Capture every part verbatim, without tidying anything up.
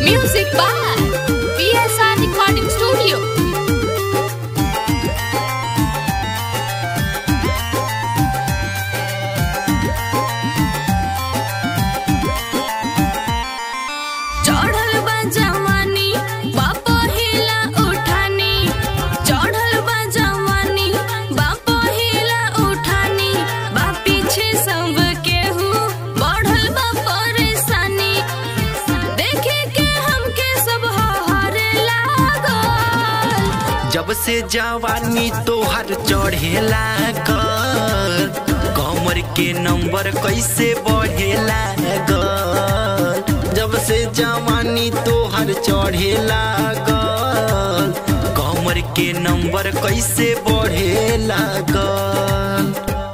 Music by P S R Recording Studio. चढ़ल बा जवानी बा पहिला उठानी, चढ़ल बा जवानी बा पहिला उठानी, बा पीछे सब केहू बढ़ल बा परेशानी, देखे के हमके सब हारे लागल। जब से जवानी तोहर चढ़े लागल, कमर के नंबर कैसे बढ़े लागल। जब से जवानी तोहर चढ़े लागल, कमर के नंबर कैसे बढ़े लागल।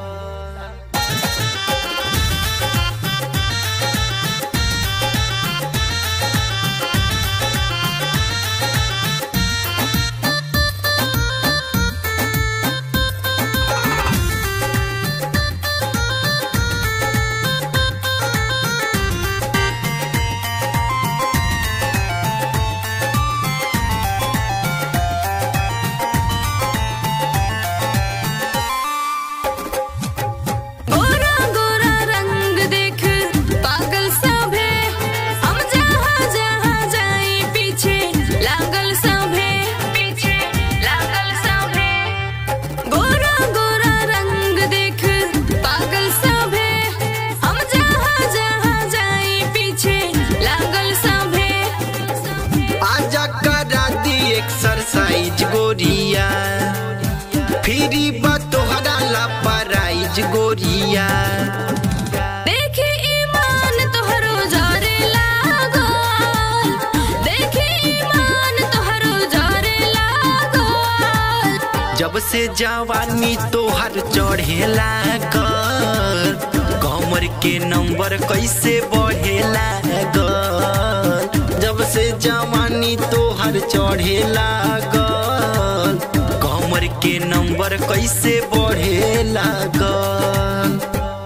एक्सरसाइज गोरिया फिरी बा तोहरा ला प्राइज गोरिया। देखी ईमान तोहरो जारे लागल, देखी ईमान तोहरो जारे लागल। जब से जवानी तोहर चढ़े लागल, कमर के नंबर कैसे बढ़े लागल। जब से जवानी तोहर चढ़े लागल, कमर के नंबर कैसे बढ़े लागल।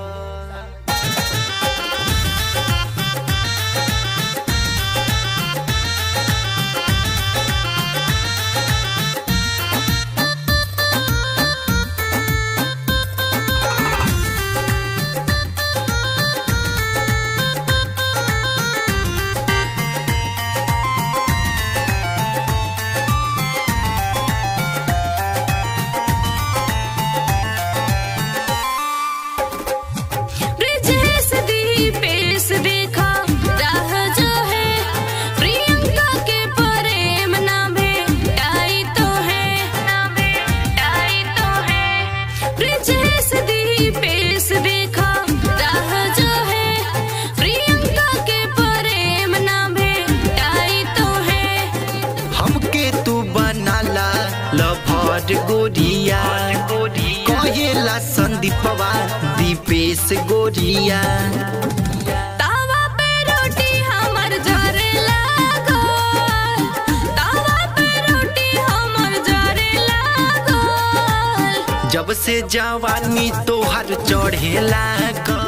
गोरिया कहेला संदीपवा दीपेश गोरिया। तावा पे रोटी हमर जरे लागल, तावा पे रोटी हमर जरे लागल। जब से जवानी तोहर चढ़े लागल,